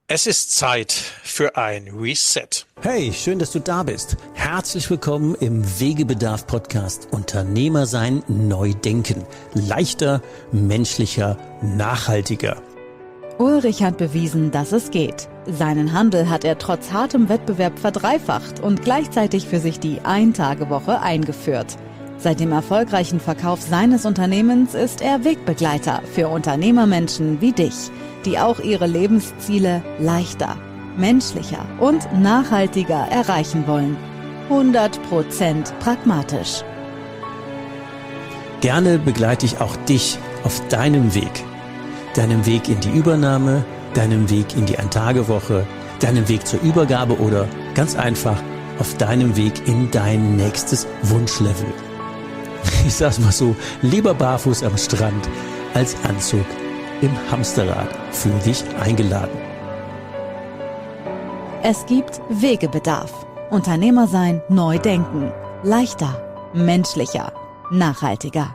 Es ist Zeit für ein Reset. Hey, schön, dass du da bist. Herzlich willkommen im Wegebedarf-Podcast Unternehmer sein, neu denken. Leichter, menschlicher, nachhaltiger. Ulrich hat bewiesen, dass es geht. Seinen Handel hat er trotz hartem Wettbewerb verdreifacht und gleichzeitig für sich die Ein-Tage-Woche eingeführt. Seit dem erfolgreichen Verkauf seines Unternehmens ist er Wegbegleiter für Unternehmermenschen wie dich, die auch ihre Lebensziele leichter, menschlicher und nachhaltiger erreichen wollen. 100% pragmatisch. Gerne begleite ich auch dich auf deinem Weg. Deinem Weg in die Übernahme, deinem Weg in die Ein-Tage-Woche, deinem Weg zur Übergabe oder ganz einfach auf deinem Weg in dein nächstes Wunschlevel. Ich sag's mal so, lieber barfuß am Strand als Anzug im Hamsterrad. Fühl dich eingeladen. Es gibt Wegebedarf. Unternehmer sein, neu denken. Leichter, menschlicher, nachhaltiger.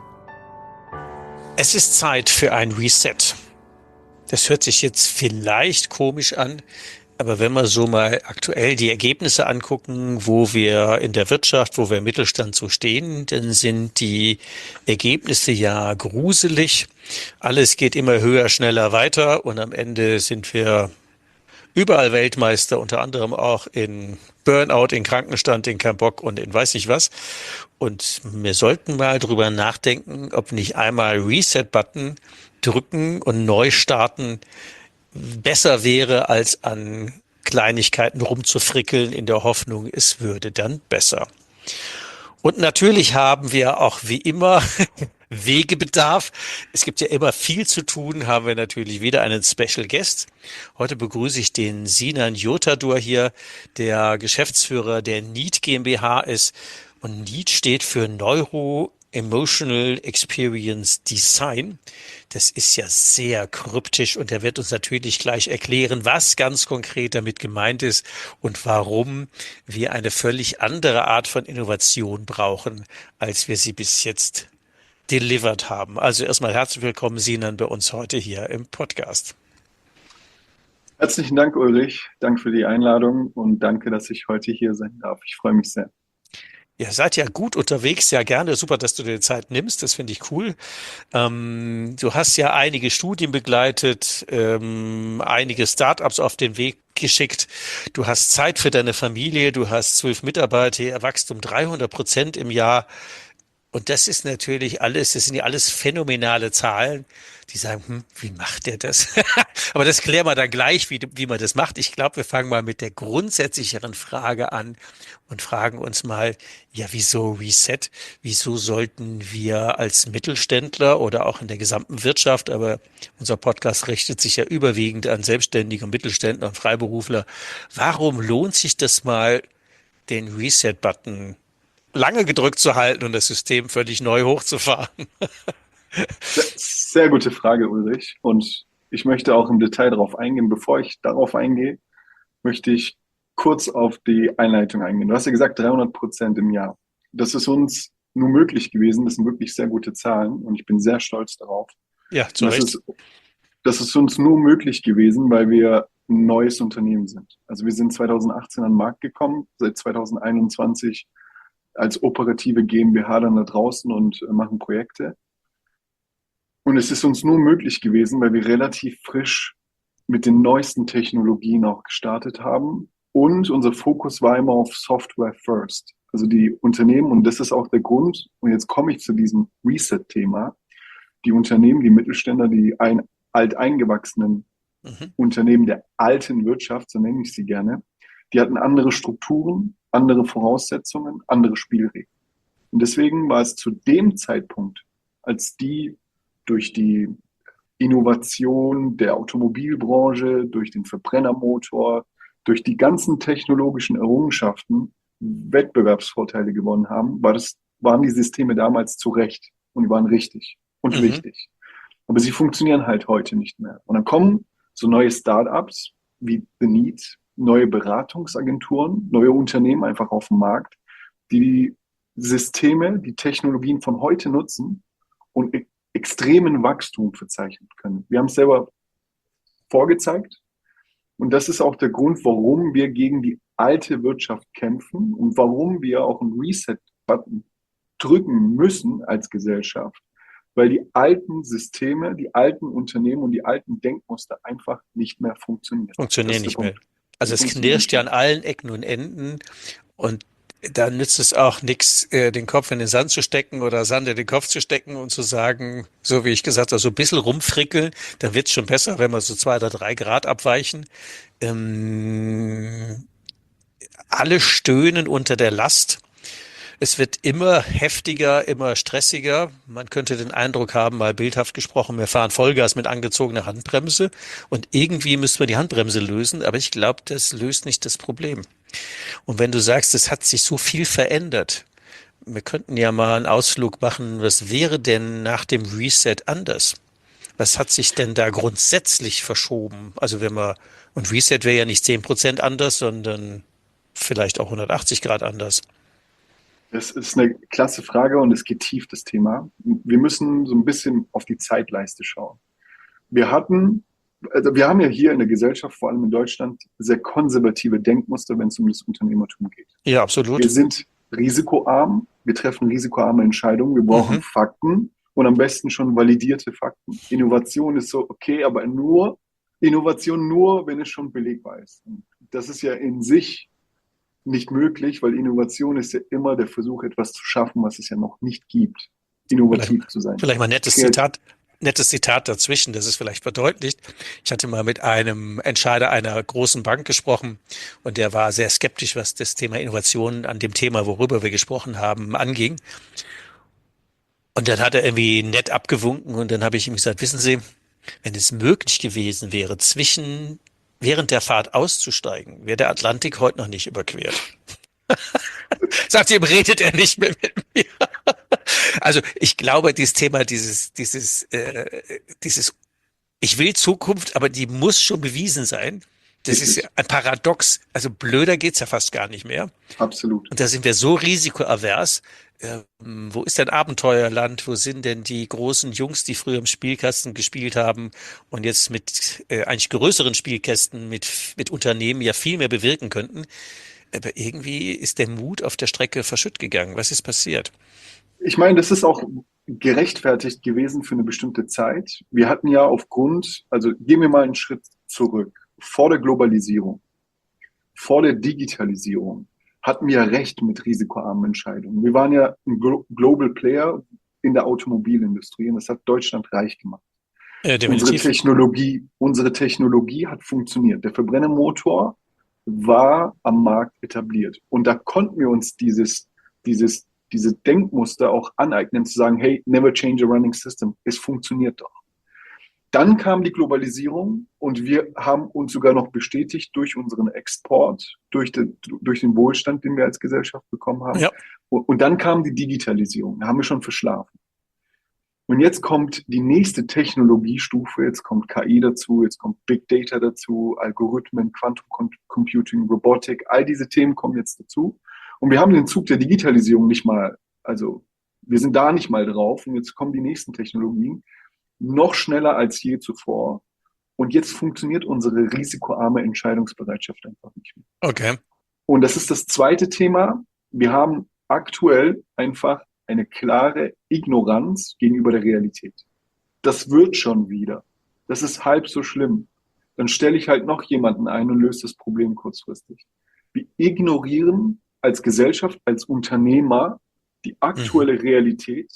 Es ist Zeit für ein Reset. Das hört sich jetzt vielleicht komisch an, aber wenn wir so mal aktuell die Ergebnisse angucken, wo wir in der Wirtschaft, wo wir im Mittelstand so stehen, dann sind die Ergebnisse ja gruselig. Alles geht immer höher, schneller weiter und am Ende sind wir überall Weltmeister, unter anderem auch in Burnout, in Krankenstand, in kein Bock und in weiß ich was. Und wir sollten mal drüber nachdenken, ob nicht einmal Reset-Button drücken und neu starten besser wäre, als an Kleinigkeiten rumzufrickeln in der Hoffnung, es würde dann besser. Und natürlich haben wir auch wie immer Wegebedarf. Es gibt ja immer viel zu tun, haben wir natürlich wieder einen Special Guest. Heute begrüße ich den Sinan Yurtadur hier, der Geschäftsführer der NEET GmbH ist. Und NEET steht für Neuro-Emotional Experience Design. Das ist ja sehr kryptisch und er wird uns natürlich gleich erklären, was ganz konkret damit gemeint ist und warum wir eine völlig andere Art von Innovation brauchen, als wir sie bis jetzt delivered haben. Also erstmal herzlich willkommen, Sinan, bei uns heute hier im Podcast. Herzlichen Dank, Ulrich. Danke für die Einladung und danke, dass ich heute hier sein darf. Ich freue mich sehr. Ihr seid ja gut unterwegs, ja gerne. Super, dass du dir die Zeit nimmst. Das finde ich cool. Du hast ja einige Studien begleitet, einige Startups auf den Weg geschickt. Du hast Zeit für deine Familie. Du hast 12 Mitarbeiter. Ihr wächst um 300% im Jahr. Und das ist natürlich alles, das sind ja alles phänomenale Zahlen, die sagen, wie macht der das? Aber das klären wir dann gleich, wie man das macht. Ich glaube, wir fangen mal mit der grundsätzlicheren Frage an und fragen uns mal, ja, wieso Reset? Wieso sollten wir als Mittelständler oder auch in der gesamten Wirtschaft, aber unser Podcast richtet sich ja überwiegend an Selbstständige und Mittelständler und Freiberufler, warum lohnt sich das mal, den Reset-Button lange gedrückt zu halten und das System völlig neu hochzufahren? Sehr gute Frage, Ulrich. Und ich möchte auch im Detail darauf eingehen. Bevor ich darauf eingehe, möchte ich kurz auf die Einleitung eingehen. Du hast ja gesagt 300% im Jahr. Das ist uns nur möglich gewesen. Das sind wirklich sehr gute Zahlen und ich bin sehr stolz darauf. Ja, zu Recht. Das ist uns nur möglich gewesen, weil wir ein neues Unternehmen sind. Also wir sind 2018 an den Markt gekommen, seit 2021 als operative GmbH dann da draußen und machen Projekte. Und es ist uns nur möglich gewesen, weil wir relativ frisch mit den neuesten Technologien auch gestartet haben. Und unser Fokus war immer auf Software first. Also die Unternehmen, und das ist auch der Grund, und jetzt komme ich zu diesem Reset-Thema, die Unternehmen, die Mittelständler, die alteingewachsenen Unternehmen der alten Wirtschaft, so nenne ich sie gerne, die hatten andere Strukturen, andere Voraussetzungen, andere Spielregeln. Und deswegen war es zu dem Zeitpunkt, als die durch die Innovation der Automobilbranche, durch den Verbrennermotor, durch die ganzen technologischen Errungenschaften Wettbewerbsvorteile gewonnen haben, waren die Systeme damals zu Recht und die waren richtig und wichtig. Aber sie funktionieren halt heute nicht mehr. Und dann kommen so neue Startups wie The NEET, neue Beratungsagenturen, neue Unternehmen einfach auf dem Markt, die Systeme, die Technologien von heute nutzen und extremen Wachstum verzeichnen können. Wir haben es selber vorgezeigt. Und das ist auch der Grund, warum wir gegen die alte Wirtschaft kämpfen und warum wir auch einen Reset-Button drücken müssen als Gesellschaft, weil die alten Systeme, die alten Unternehmen und die alten Denkmuster einfach nicht mehr funktionieren. Das Funktionieren ist der nicht mehr. Punkt. Die Also es funktionieren knirscht nicht ja mehr. an allen Ecken und Enden und da nützt es auch nichts, den Kopf in den Sand zu stecken oder Sand in den Kopf zu stecken und zu sagen, so wie ich gesagt habe, so ein bisschen rumfrickeln, dann wird's schon besser, wenn wir so 2 oder 3 Grad abweichen. Ähm, Alle stöhnen unter der Last. Es wird immer heftiger, immer stressiger. Man könnte den Eindruck haben, mal bildhaft gesprochen, wir fahren Vollgas mit angezogener Handbremse und irgendwie müssen wir die Handbremse lösen, aber ich glaube, das löst nicht das Problem. Und wenn du sagst, es hat sich so viel verändert, wir könnten ja mal einen Ausflug machen, was wäre denn nach dem Reset anders? Was hat sich denn da grundsätzlich verschoben? Also wenn wir, und Reset wäre ja nicht 10% anders, sondern vielleicht auch 180 Grad anders. Das ist eine klasse Frage und es geht tief, das Thema. Wir müssen so ein bisschen auf die Zeitleiste schauen. Wir hatten, also wir haben ja hier in der Gesellschaft, vor allem in Deutschland, sehr konservative Denkmuster, wenn es um das Unternehmertum geht. Ja, Wir absolut. sind risikoarm, wir treffen risikoarme Entscheidungen, wir brauchen Mhm. Fakten und am besten schon validierte Fakten. Innovation ist so, okay, aber nur Innovation nur, wenn es schon belegbar ist. Und das ist ja in sich nicht möglich, weil Innovation ist ja immer der Versuch, etwas zu schaffen, was es ja noch nicht gibt. Vielleicht, Innovativ zu sein. vielleicht mal Kreativ. nettes Zitat dazwischen, das es vielleicht verdeutlicht. Ich hatte mal mit einem Entscheider einer großen Bank gesprochen und der war sehr skeptisch, was das Thema Innovation an dem Thema, worüber wir gesprochen haben, anging. Und dann hat er irgendwie nett abgewunken und dann habe ich ihm gesagt, wissen Sie, wenn es möglich gewesen wäre, während der Fahrt auszusteigen, wäre der Atlantik heute noch nicht überquert. Seitdem redet er nicht mehr mit mir. Also ich glaube, dieses Thema, dieses, ich will Zukunft, aber die muss schon bewiesen sein. Das ist ja Richtig. ein Paradox. Also blöder geht's ja fast gar nicht mehr. Absolut. Und da sind wir so risikoavers. Wo ist denn Abenteuerland? Wo sind denn die großen Jungs, die früher im Spielkasten gespielt haben und jetzt mit eigentlich größeren Spielkästen, mit Unternehmen ja viel mehr bewirken könnten? Aber irgendwie ist der Mut auf der Strecke verschütt gegangen. Was ist passiert? Ich meine, das ist auch gerechtfertigt gewesen für eine bestimmte Zeit. Wir hatten ja aufgrund, also gehen wir mal einen Schritt zurück. Vor der Globalisierung, vor der Digitalisierung hatten wir ja recht mit risikoarmen Entscheidungen. Wir waren ja ein Global Player in der Automobilindustrie und das hat Deutschland reich gemacht. Definitiv. Unsere Technologie hat funktioniert. Der Verbrennermotor war am Markt etabliert. Und da konnten wir uns diese Denkmuster auch aneignen, zu sagen, hey, never change a running system. Es funktioniert doch. Dann kam die Globalisierung und wir haben uns sogar noch bestätigt durch unseren Export, durch den Wohlstand, den wir als Gesellschaft bekommen haben. Ja. Und dann kam die Digitalisierung. Da haben wir schon verschlafen. Und jetzt kommt die nächste Technologiestufe, jetzt kommt KI dazu, jetzt kommt Big Data dazu, Algorithmen, Quantum Computing, Robotik, all diese Themen kommen jetzt dazu. Und wir haben den Zug der Digitalisierung nicht mal, also wir sind da nicht mal drauf. Und jetzt kommen die nächsten Technologien noch schneller als je zuvor. Und jetzt funktioniert unsere risikoarme Entscheidungsbereitschaft einfach nicht mehr. Okay. Und das ist das zweite Thema. Wir haben aktuell einfach eine klare Ignoranz gegenüber der Realität. Das wird schon wieder. Das ist halb so schlimm. Dann stelle ich halt noch jemanden ein und löse das Problem kurzfristig. Wir ignorieren als Gesellschaft, als Unternehmer die Mhm. aktuelle Realität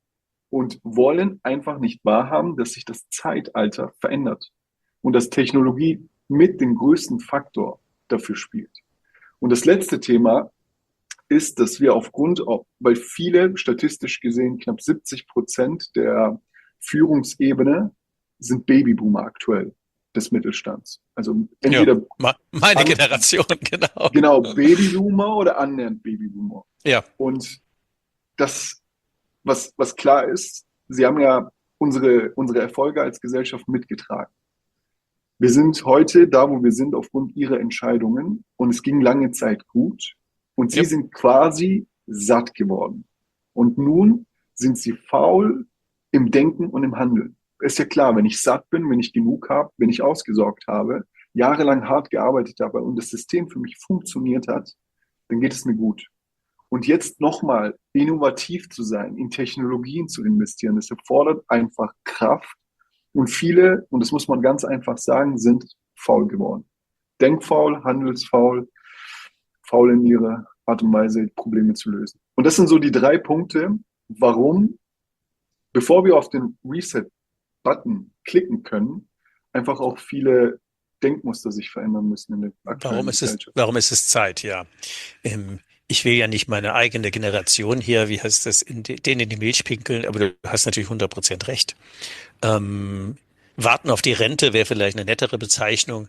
und wollen einfach nicht wahrhaben, dass sich das Zeitalter verändert und dass Technologie mit dem größten Faktor dafür spielt. Und das letzte Thema ist, dass wir weil viele, statistisch gesehen, knapp 70% der Führungsebene sind Babyboomer aktuell des Mittelstands. Also Ja, entweder meine an, Generation, genau. genau Babyboomer oder annähernd Babyboomer. Ja, Und das, was klar ist, sie haben ja unsere Erfolge als Gesellschaft mitgetragen. Wir sind heute da, wo wir sind, aufgrund ihrer Entscheidungen. Und es ging lange Zeit gut. Und sie ja, sind quasi satt geworden. Und nun sind sie faul im Denken und im Handeln. Ist ja klar, wenn ich satt bin, wenn ich genug habe, wenn ich ausgesorgt habe, jahrelang hart gearbeitet habe und das System für mich funktioniert hat, dann geht es mir gut. Und jetzt nochmal innovativ zu sein, in Technologien zu investieren, das erfordert einfach Kraft. Und viele, und das muss man ganz einfach sagen, sind faul geworden. Denkfaul, handelsfaul, faul in ihrer Art und Weise, Probleme zu lösen. Und das sind so die 3 Punkte, warum, bevor wir auf den Reset-Button klicken können, einfach auch viele Denkmuster sich verändern müssen in der aktuellen Gesellschaft. Warum ist es Zeit, ja. Ich will ja nicht meine eigene Generation hier, wie heißt das, denen in die Milch pinkeln, aber du hast natürlich 100% recht. Warten auf die Rente wäre vielleicht eine nettere Bezeichnung.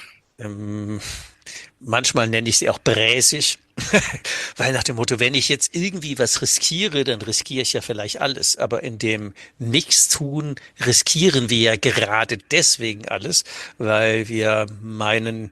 Manchmal nenne ich sie auch bräsig, weil nach dem Motto, wenn ich jetzt irgendwie was riskiere, dann riskiere ich ja vielleicht alles. Aber in dem Nichtstun riskieren wir ja gerade deswegen alles, weil wir meinen,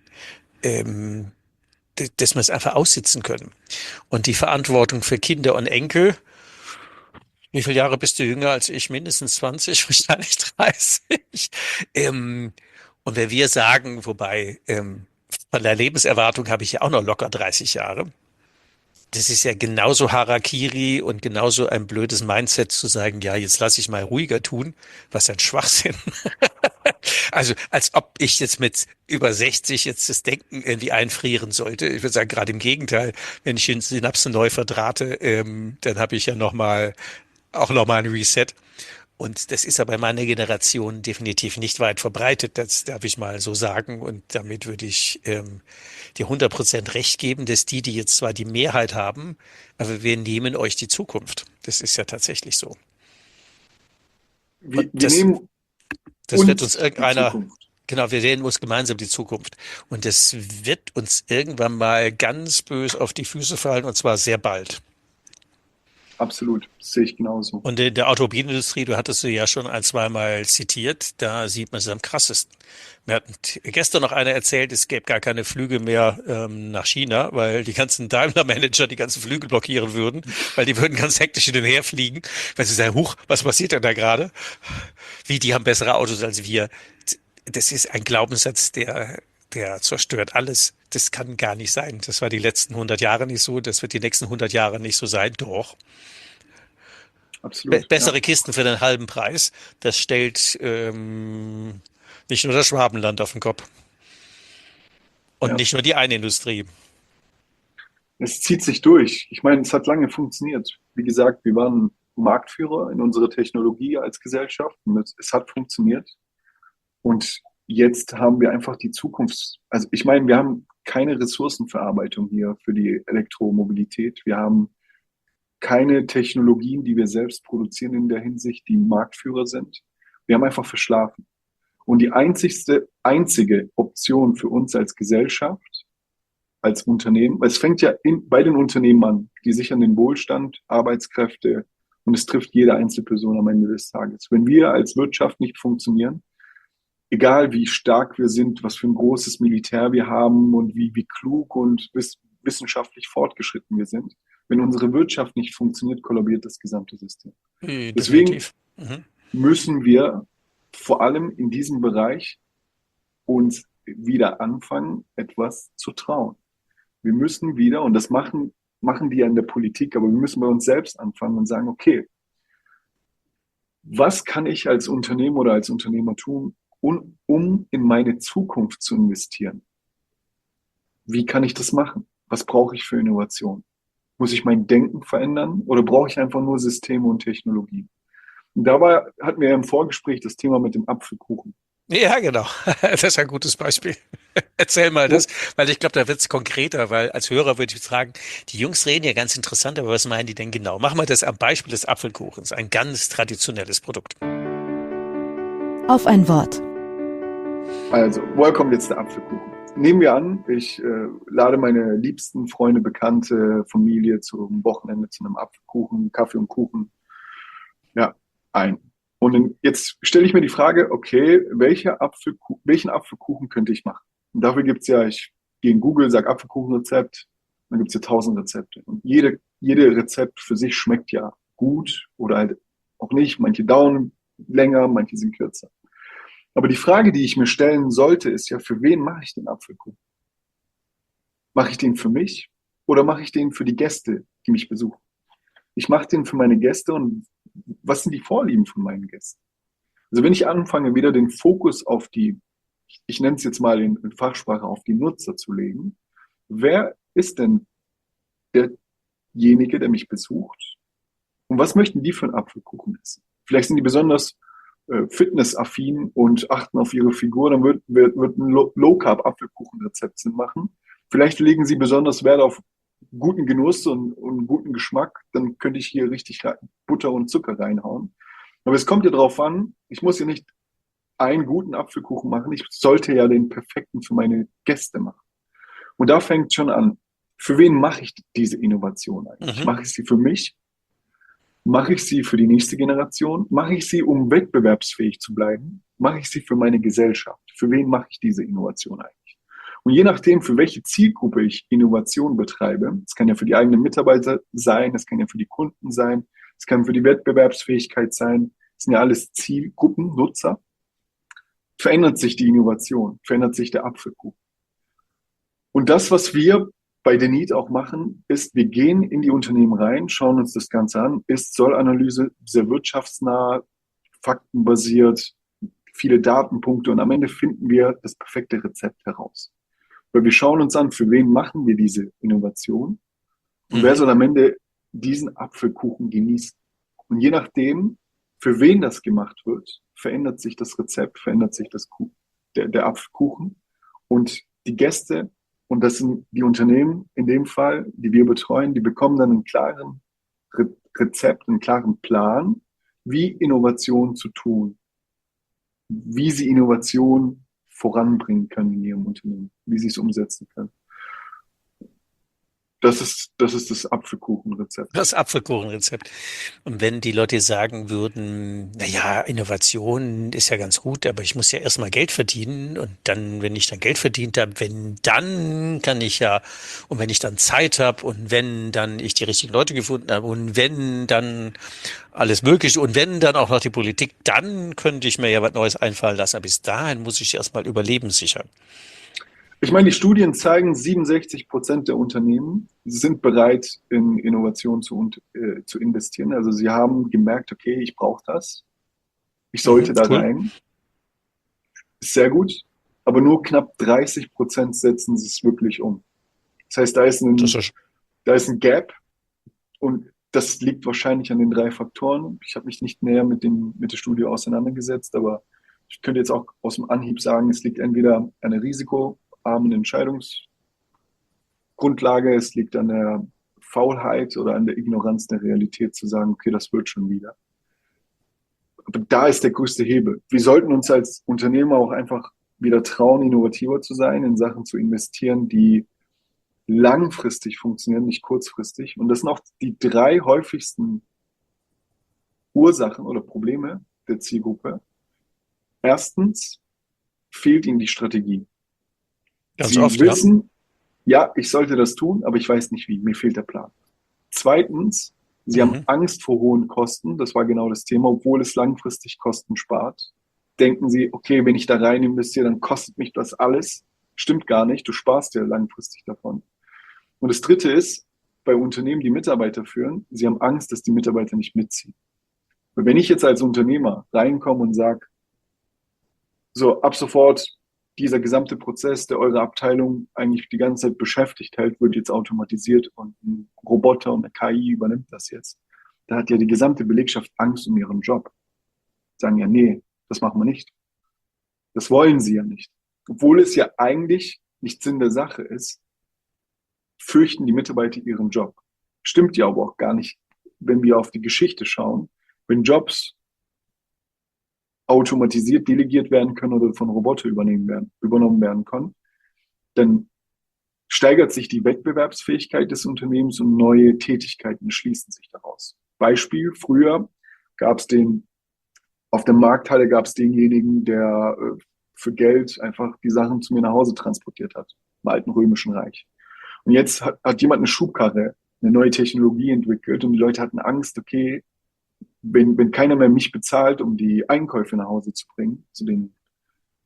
dass wir es einfach aussitzen können. Und die Verantwortung für Kinder und Enkel, wie viele Jahre bist du jünger als ich? Mindestens 20, wahrscheinlich 30. Und wenn wir sagen, wobei von der Lebenserwartung habe ich ja auch noch locker 30 Jahre. Das ist ja genauso Harakiri und genauso ein blödes Mindset zu sagen, ja, jetzt lasse ich mal ruhiger tun, was ein Schwachsinn. Also als ob ich jetzt mit über 60 jetzt das Denken irgendwie einfrieren sollte. Ich würde sagen, gerade im Gegenteil, wenn ich die Synapsen neu verdrahte, dann habe ich ja auch noch mal ein Reset. Und das ist ja bei meiner Generation definitiv nicht weit verbreitet, das darf ich mal so sagen. Und damit würde ich dir 100% recht geben, dass die jetzt zwar die Mehrheit haben, aber wir nehmen euch die Zukunft. Das ist ja tatsächlich so. Wir Das nehmen wird uns uns die irgendeiner, Zukunft. genau, wir wählen uns gemeinsam die Zukunft. Und das wird uns irgendwann mal ganz bös auf die Füße fallen, und zwar sehr bald. Absolut, das sehe ich genauso. Und in der Automobilindustrie, du hattest sie ja schon ein, zweimal zitiert, da sieht man es am krassesten. Mir hat gestern noch einer erzählt, es gäbe gar keine Flüge mehr nach China, weil die ganzen Daimler-Manager die ganzen Flüge blockieren würden, weil die würden ganz hektisch hin und her fliegen, weil sie sagen, huch, was passiert denn da gerade? Wie, die haben bessere Autos als wir. Das ist ein Glaubenssatz, der zerstört alles. Das kann gar nicht sein. Das war die letzten 100 Jahre nicht so, das wird die nächsten 100 Jahre nicht so sein. Doch. Absolut, ja, Bessere Kisten für den halben Preis. Das stellt nicht nur das Schwabenland auf den Kopf und ja. nicht nur die eine Industrie. Es zieht sich durch. Ich meine, es hat lange funktioniert. Wie gesagt, wir waren Marktführer in unserer Technologie als Gesellschaft und es hat funktioniert. Und jetzt haben wir einfach die Zukunft. Also ich meine, wir haben keine Ressourcenverarbeitung hier für die Elektromobilität. Wir haben keine Technologien, die wir selbst produzieren in der Hinsicht, die Marktführer sind. Wir haben einfach verschlafen. Und die einzige Option für uns als Gesellschaft, als Unternehmen, weil es fängt ja bei den Unternehmen an, die sichern den Wohlstand, Arbeitskräfte und es trifft jede einzelne Person am Ende des Tages. Wenn wir als Wirtschaft nicht funktionieren, egal wie stark wir sind, was für ein großes Militär wir haben und wie klug und wissenschaftlich fortgeschritten wir sind, wenn unsere Wirtschaft nicht funktioniert, kollabiert das gesamte System. Deswegen Definitiv. Mhm. müssen wir vor allem in diesem Bereich uns wieder anfangen, etwas zu trauen. Wir müssen wieder, und das machen die ja in der Politik, aber wir müssen bei uns selbst anfangen und sagen, okay, was kann ich als Unternehmer oder als Unternehmer tun, um in meine Zukunft zu investieren? Wie kann ich das machen? Was brauche ich für Innovation? Muss ich mein Denken verändern oder brauche ich einfach nur Systeme und Technologien? Und dabei hatten wir ja im Vorgespräch das Thema mit dem Apfelkuchen. Ja, genau. Das ist ein gutes Beispiel. Erzähl mal das, weil ich glaube, da wird es konkreter, weil als Hörer würde ich fragen, die Jungs reden ja ganz interessant, aber was meinen die denn genau? Machen wir das am Beispiel des Apfelkuchens, ein ganz traditionelles Produkt. Auf ein Wort. Also, woher kommt jetzt der Apfelkuchen? Nehmen wir an, ich lade meine liebsten Freunde, Bekannte, Familie zum Wochenende zu einem Apfelkuchen, Kaffee und Kuchen, ja, ein. Und jetzt stelle ich mir die Frage, okay, welchen Apfelkuchen könnte ich machen? Und dafür gibt es ja, ich gehe in Google, sage Apfelkuchenrezept, dann gibt es ja 1000 Rezepte. Und jede Rezept für sich schmeckt ja gut oder halt auch nicht. Manche dauern länger, manche sind kürzer. Aber die Frage, die ich mir stellen sollte, ist ja, für wen mache ich den Apfelkuchen? Mache ich den für mich oder mache ich den für die Gäste, die mich besuchen? Ich mache den für meine Gäste und was sind die Vorlieben von meinen Gästen? Also wenn ich anfange, wieder den Fokus auf die, ich nenne es jetzt mal in Fachsprache, auf die Nutzer zu legen, wer ist denn derjenige, der mich besucht? Und was möchten die für einen Apfelkuchen essen? Vielleicht sind die besonders fitnessaffin und achten auf ihre Figur, dann wird ein Low-Carb-Apfelkuchenrezept Sinn machen. Vielleicht legen sie besonders Wert auf guten Genuss und guten Geschmack, dann könnte ich hier richtig Butter und Zucker reinhauen. Aber es kommt ja darauf an, ich muss ja nicht einen guten Apfelkuchen machen, ich sollte ja den perfekten für meine Gäste machen. Und da fängt schon an, für wen mache ich diese Innovation eigentlich? Mache ich sie für mich? Mache ich sie für die nächste Generation? Mache ich sie, um wettbewerbsfähig zu bleiben? Mache ich sie für meine Gesellschaft? Für wen mache ich diese Innovation eigentlich? Und je nachdem, für welche Zielgruppe ich Innovation betreibe, es kann ja für die eigenen Mitarbeiter sein, es kann ja für die Kunden sein, es kann für die Wettbewerbsfähigkeit sein, es sind ja alles Zielgruppen, Nutzer, verändert sich die Innovation, verändert sich der Apfelkuchen. Und das, was wir bei Denit auch machen, ist, wir gehen in die Unternehmen rein, schauen uns das Ganze an, ist Soll-Analyse sehr wirtschaftsnah, faktenbasiert, viele Datenpunkte und am Ende finden wir das perfekte Rezept heraus. Weil wir schauen uns an, für wen machen wir diese Innovation und wer soll am Ende diesen Apfelkuchen genießen. Und je nachdem, für wen das gemacht wird, verändert sich das Rezept, verändert sich der Apfelkuchen und die Gäste, und das sind die Unternehmen in dem Fall, die wir betreuen, die bekommen dann einen klaren Rezept, einen klaren Plan, wie Innovation zu tun, wie sie Innovation voranbringen können in ihrem Unternehmen, wie sie es umsetzen können. Das ist das Apfelkuchenrezept. Das Apfelkuchenrezept. Und wenn die Leute sagen würden, naja, Innovation ist ja ganz gut, aber ich muss ja erstmal Geld verdienen und dann, wenn ich dann Geld verdient habe, dann kann ich ja, und wenn ich dann Zeit habe und wenn dann ich die richtigen Leute gefunden habe und wenn dann alles Mögliche und wenn dann auch noch die Politik, dann könnte ich mir ja was Neues einfallen lassen. Aber bis dahin muss ich erstmal Überleben sichern. Ich meine, die Studien zeigen, 67% der Unternehmen sind bereit, in Innovation zu investieren. Also sie haben gemerkt, okay, ich brauche das. Ich sollte da rein. Ist sehr gut. Aber nur knapp 30% setzen es wirklich um. Das heißt, da ist ein Gap. Und das liegt wahrscheinlich an den 3 Faktoren. Ich habe mich nicht näher mit der Studie auseinandergesetzt, aber ich könnte jetzt auch aus dem Anhieb sagen, es liegt entweder an der risikoarmen Entscheidungsgrundlage, es liegt an der Faulheit oder an der Ignoranz der Realität zu sagen, okay, das wird schon wieder. Aber da ist der größte Hebel. Wir sollten uns als Unternehmer auch einfach wieder trauen, innovativer zu sein, in Sachen zu investieren, die langfristig funktionieren, nicht kurzfristig. Und das sind auch die 3 häufigsten Ursachen oder Probleme der Zielgruppe. Erstens fehlt ihnen die Strategie. Sie wissen, ja, ich sollte das tun, aber ich weiß nicht wie. Mir fehlt der Plan. Zweitens, sie haben Angst vor hohen Kosten. Das war genau das Thema. Obwohl es langfristig Kosten spart, denken sie, okay, wenn ich da rein investiere, dann kostet mich das alles. Stimmt gar nicht. Du sparst ja langfristig davon. Und das Dritte ist, bei Unternehmen, die Mitarbeiter führen, sie haben Angst, dass die Mitarbeiter nicht mitziehen. Weil wenn ich jetzt als Unternehmer reinkomme und sage, so ab sofort dieser gesamte Prozess, der eure Abteilung eigentlich die ganze Zeit beschäftigt hält, wird jetzt automatisiert und ein Roboter und eine KI übernimmt das jetzt. Da hat ja die gesamte Belegschaft Angst um ihren Job. Sagen ja, nee, das machen wir nicht. Das wollen sie ja nicht. Obwohl es ja eigentlich nicht Sinn der Sache ist, fürchten die Mitarbeiter ihren Job. Stimmt ja aber auch gar nicht, wenn wir auf die Geschichte schauen. Wenn Jobs automatisiert delegiert werden können oder von Robotern übernommen werden können, dann steigert sich die Wettbewerbsfähigkeit des Unternehmens und neue Tätigkeiten schließen sich daraus. Beispiel, früher gab es auf der Markthalle gab es denjenigen, der für Geld einfach die Sachen zu mir nach Hause transportiert hat, im alten römischen Reich. Und jetzt hat jemand eine Schubkarre, eine neue Technologie entwickelt und die Leute hatten Angst, okay, wenn keiner mehr mich bezahlt, um die Einkäufe nach Hause zu bringen, zu den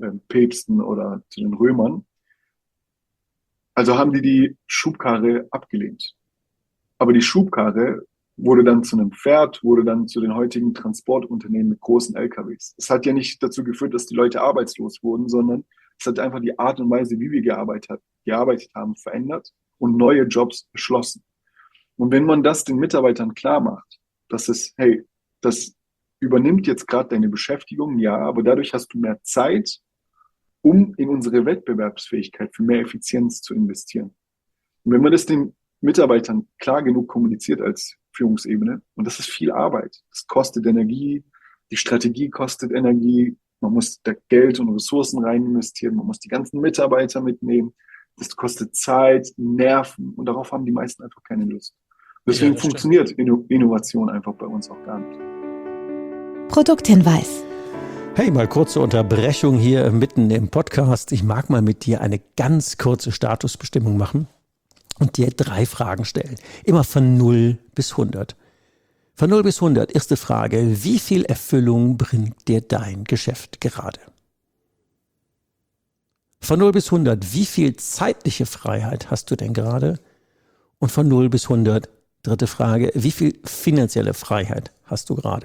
Päpsten oder zu den Römern. Also haben die Schubkarre abgelehnt. Aber die Schubkarre wurde dann zu einem Pferd, wurde dann zu den heutigen Transportunternehmen mit großen LKWs. Es hat ja nicht dazu geführt, dass die Leute arbeitslos wurden, sondern es hat einfach die Art und Weise, wie wir gearbeitet haben, verändert und neue Jobs erschlossen. Und wenn man das den Mitarbeitern klar macht, dass es, hey, das übernimmt jetzt gerade deine Beschäftigung, ja, aber dadurch hast du mehr Zeit, um in unsere Wettbewerbsfähigkeit für mehr Effizienz zu investieren. Und wenn man das den Mitarbeitern klar genug kommuniziert als Führungsebene, und das ist viel Arbeit, das kostet Energie, die Strategie kostet Energie, man muss da Geld und Ressourcen rein investieren, man muss die ganzen Mitarbeiter mitnehmen, das kostet Zeit, Nerven und darauf haben die meisten einfach keine Lust. Deswegen funktioniert Innovation einfach bei uns auch gar nicht. Produkthinweis. Hey, mal kurze Unterbrechung hier mitten im Podcast. Ich mag mal mit dir eine ganz kurze Statusbestimmung machen und dir 3 Fragen stellen. Immer von 0 bis 100. Von 0 bis 100, erste Frage. Wie viel Erfüllung bringt dir dein Geschäft gerade? Von 0 bis 100, wie viel zeitliche Freiheit hast du denn gerade? Und von 0 bis 100, dritte Frage, wie viel finanzielle Freiheit hast du gerade?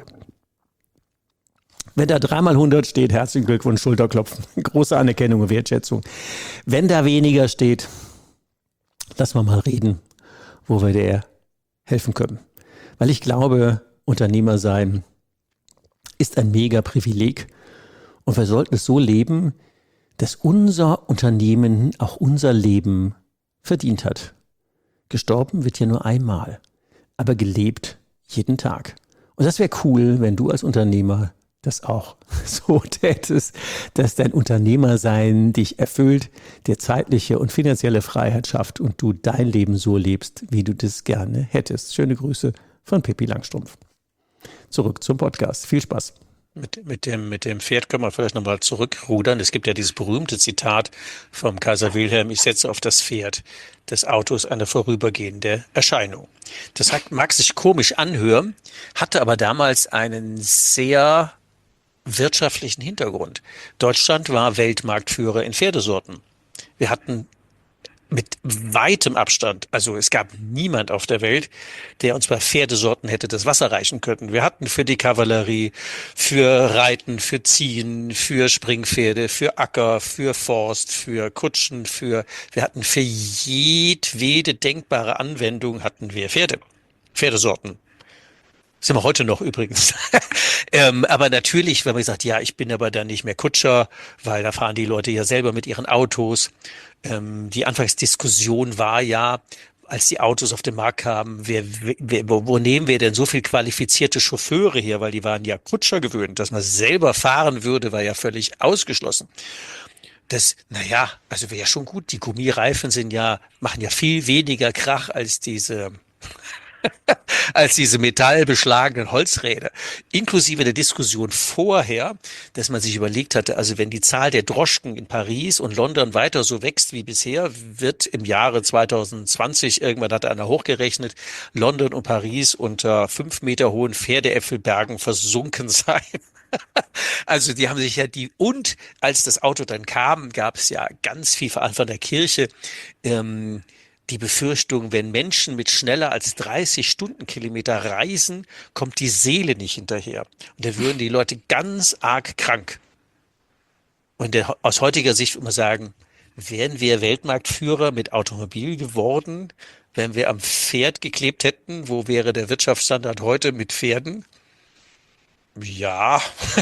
Wenn da 3 mal 100 steht, herzlichen Glückwunsch, Schulterklopfen, große Anerkennung und Wertschätzung. Wenn da weniger steht, lass mal reden, wo wir dir helfen können. Weil ich glaube, Unternehmer sein ist ein mega Privileg und wir sollten es so leben, dass unser Unternehmen auch unser Leben verdient hat. Gestorben wird ja nur einmal, aber gelebt jeden Tag. Und das wäre cool, wenn du als Unternehmer das auch so tätest, dass dein Unternehmersein dich erfüllt, dir zeitliche und finanzielle Freiheit schafft und du dein Leben so lebst, wie du das gerne hättest. Schöne Grüße von Pippi Langstrumpf. Zurück zum Podcast. Viel Spaß. Mit dem Pferd können wir vielleicht nochmal zurückrudern. Es gibt ja dieses berühmte Zitat vom Kaiser Wilhelm: Ich setze auf das Pferd des Autos eine vorübergehende Erscheinung. Das mag sich komisch anhören, hatte aber damals einen sehr wirtschaftlichen Hintergrund. Deutschland war Weltmarktführer in Pferdesorten. Wir hatten mit weitem Abstand, also es gab niemand auf der Welt, der uns bei Pferdesorten hätte das Wasser reichen können. Wir hatten für die Kavallerie, für Reiten, für Ziehen, für Springpferde, für Acker, für Forst, für Kutschen, wir hatten für jedwede denkbare Anwendung hatten wir Pferdesorten. Sind wir heute noch übrigens. Aber natürlich, wenn man sagt, ja, ich bin aber dann nicht mehr Kutscher, weil da fahren die Leute ja selber mit ihren Autos. Die Anfangsdiskussion war ja, als die Autos auf den Markt kamen, wo nehmen wir denn so viel qualifizierte Chauffeure her? Weil die waren ja Kutscher gewöhnt. Dass man selber fahren würde, war ja völlig ausgeschlossen. Also wäre ja schon gut. Die Gummireifen machen ja viel weniger Krach als diese metallbeschlagenen Holzräder. Inklusive der Diskussion vorher, dass man sich überlegt hatte, also wenn die Zahl der Droschken in Paris und London weiter so wächst wie bisher, wird im Jahre 2020, irgendwann hat einer hochgerechnet, London und Paris unter 5 Meter hohen Pferdeäpfelbergen versunken sein. Also die haben sich und als das Auto dann kam, gab es ja ganz viel, vor allem von der Kirche, die Befürchtung, wenn Menschen mit schneller als 30 Stundenkilometer reisen, kommt die Seele nicht hinterher. Und dann würden die Leute ganz arg krank. Und aus heutiger Sicht würde man sagen, wären wir Weltmarktführer mit Automobil geworden, wenn wir am Pferd geklebt hätten? Wo wäre der Wirtschaftsstandard heute mit Pferden? Ja,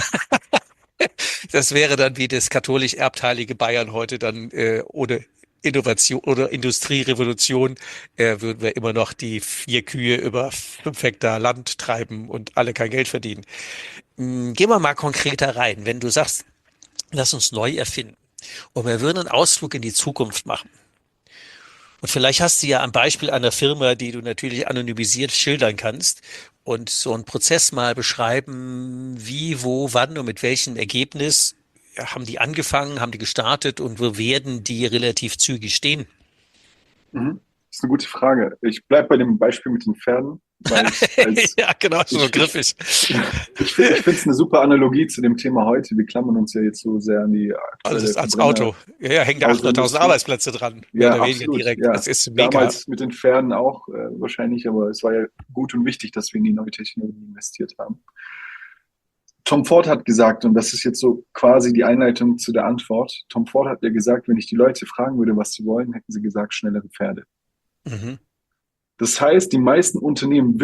das wäre dann wie das katholisch erbteilige Bayern heute dann ohne Innovation oder Industrierevolution würden wir immer noch die 4 Kühe über 5 Hektar Land treiben und alle kein Geld verdienen. Gehen wir mal konkreter rein. Wenn du sagst, lass uns neu erfinden und wir würden einen Ausflug in die Zukunft machen. Und vielleicht hast du ja am Beispiel einer Firma, die du natürlich anonymisiert schildern kannst und so einen Prozess mal beschreiben, wie, wo, wann und mit welchem Ergebnis haben die angefangen, haben die gestartet und wo werden die relativ zügig stehen? ist eine gute Frage. Ich bleibe bei dem Beispiel mit den Pferden, weil Ja, genau, so griffig. ich finde es eine super Analogie zu dem Thema heute. Wir klammern uns ja jetzt so sehr an die aktuelle Als Auto. Ja, hängen da 800.000 Verbrennerautoindustrie. Arbeitsplätze dran, mehr Ja, oder weniger absolut. direkt. Ja, Das ist mega. damals mit den Pferden auch wahrscheinlich, aber es war ja gut und wichtig, dass wir in die neue Technologie investiert haben. Tom Ford hat gesagt, und das ist jetzt so quasi die Einleitung zu der Antwort. Tom Ford hat ja gesagt, wenn ich die Leute fragen würde, was sie wollen, hätten sie gesagt, schnellere Pferde. Mhm. Das heißt, die meisten Unternehmen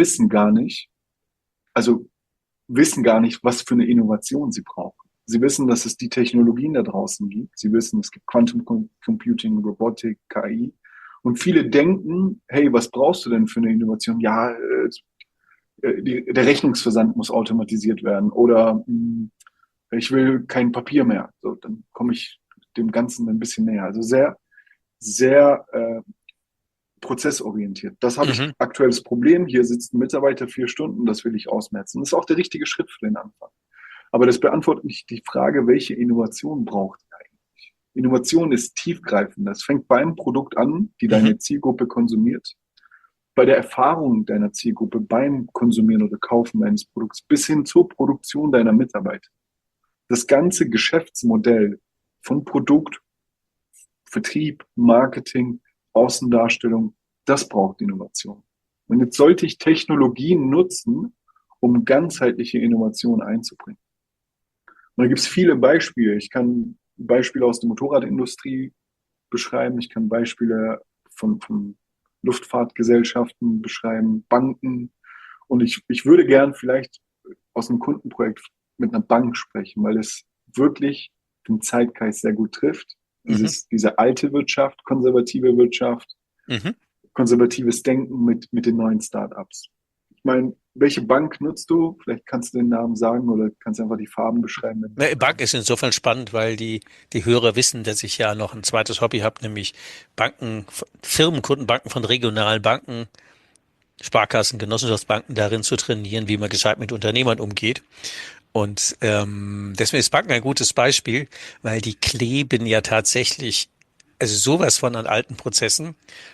also wissen gar nicht, was für eine Innovation sie brauchen. Sie wissen, dass es die Technologien da draußen gibt. Sie wissen, es gibt Quantum Computing, Robotik, KI. Und viele denken, hey, was brauchst du denn für eine Innovation? Ja, der Rechnungsversand muss automatisiert werden oder ich will kein Papier mehr. So, dann komme ich dem Ganzen ein bisschen näher. Also sehr, sehr prozessorientiert. Das habe ich Mhm. aktuell das Problem. Hier sitzt ein Mitarbeiter 4 Stunden, das will ich ausmerzen. Das ist auch der richtige Schritt für den Anfang. Aber das beantwortet nicht die Frage, welche Innovation braucht ihr eigentlich? Innovation ist tiefgreifend. Das fängt beim Produkt an, die Mhm. deine Zielgruppe konsumiert, bei der Erfahrung deiner Zielgruppe beim Konsumieren oder Kaufen deines Produkts bis hin zur Produktion deiner Mitarbeiter. Das ganze Geschäftsmodell von Produkt, Vertrieb, Marketing, Außendarstellung, das braucht Innovation. Und jetzt sollte ich Technologien nutzen, um ganzheitliche Innovation einzubringen. Und da gibt es viele Beispiele. Ich kann Beispiele aus der Motorradindustrie beschreiben. Ich kann Beispiele von Luftfahrtgesellschaften beschreiben, Banken. Und ich würde gern vielleicht aus einem Kundenprojekt mit einer Bank sprechen, weil es wirklich den Zeitgeist sehr gut trifft. Mhm. Diese alte Wirtschaft, Mhm. konservatives Denken mit den neuen Startups. Ich meine, welche Bank nutzt du? Vielleicht kannst du den Namen sagen oder kannst einfach die Farben beschreiben. Bank ist insofern spannend, weil die Hörer wissen, dass ich ja noch ein zweites Hobby habe, nämlich Banken, Firmenkundenbanken von regionalen Banken, Sparkassen, Genossenschaftsbanken darin zu trainieren, wie man gescheit mit Unternehmern umgeht. Und deswegen ist Banken ein gutes Beispiel, weil die kleben ja tatsächlich, also sowas von an alten Prozessen,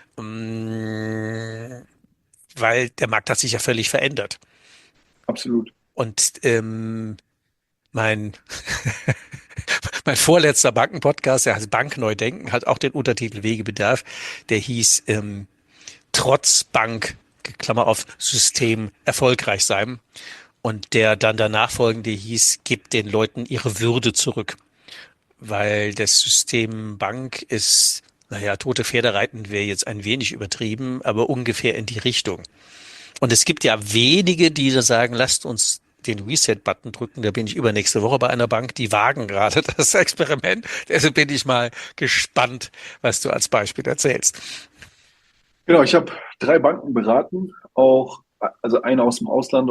weil der Markt hat sich ja völlig verändert. Absolut. Und mein mein vorletzter Bankenpodcast, der heißt Bank neu denken, hat auch den Untertitel Wegebedarf. Der hieß Trotz Bank, Klammer auf, System erfolgreich sein. Und der dann danach folgende hieß, gibt den Leuten ihre Würde zurück. Weil das System Bank ist, naja, tote Pferde reiten wäre jetzt ein wenig übertrieben, aber ungefähr in die Richtung. Und es gibt ja wenige, die da sagen, lasst uns den Reset-Button drücken. Da bin ich übernächste Woche bei einer Bank, die wagen gerade das Experiment. Deshalb bin ich mal gespannt, was du als Beispiel erzählst. Genau, ich habe 3 Banken beraten, auch also eine aus dem Ausland,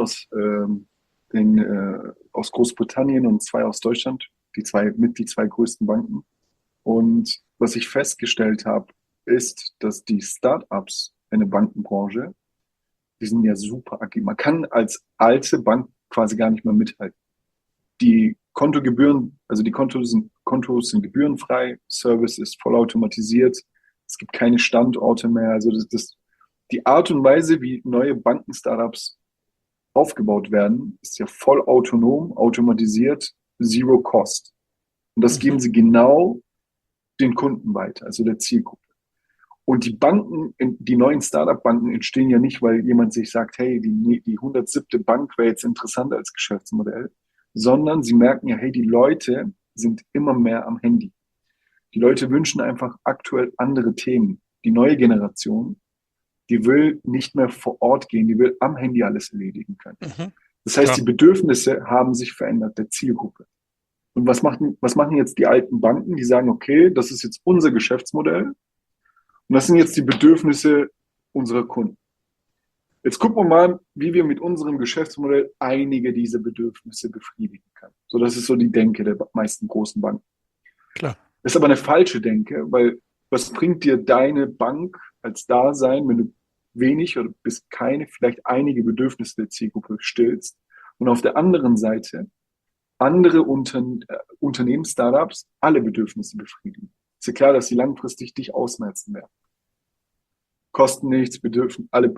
aus Großbritannien und 2 aus Deutschland, die 2 größten Banken. Und was ich festgestellt habe, ist, dass die Startups in der Bankenbranche, die sind ja super agil. Man kann als alte Bank quasi gar nicht mehr mithalten. Die Kontogebühren, also die Kontos sind gebührenfrei, Service ist vollautomatisiert, es gibt keine Standorte mehr. Also die Art und Weise, wie neue Banken-Startups aufgebaut werden, ist ja voll autonom, automatisiert, Zero Cost. Und das geben Mhm. sie genau den Kunden weiter, also der Zielgruppe. Und die Banken, die neuen Startup-Banken entstehen ja nicht, weil jemand sich sagt, hey, die 107. Bank wäre jetzt interessant als Geschäftsmodell, sondern sie merken ja, hey, die Leute sind immer mehr am Handy. Die Leute wünschen einfach aktuell andere Themen. Die neue Generation, die will nicht mehr vor Ort gehen, die will am Handy alles erledigen können. Mhm. Das heißt, Klar. die Bedürfnisse haben sich verändert, der Zielgruppe. Und was machen jetzt die alten Banken? Die sagen, okay, das ist jetzt unser Geschäftsmodell und das sind jetzt die Bedürfnisse unserer Kunden. Jetzt gucken wir mal, wie wir mit unserem Geschäftsmodell einige dieser Bedürfnisse befriedigen können. So, das ist so die Denke der meisten großen Banken. Klar. Das ist aber eine falsche Denke, weil was bringt dir deine Bank als Dasein, wenn du wenig oder bis keine, vielleicht einige Bedürfnisse der Zielgruppe stillst und auf der anderen Seite andere Unternehmens-Startups alle Bedürfnisse befriedigen. Ist ja klar, dass sie langfristig dich ausmerzen werden. kosten nichts, alle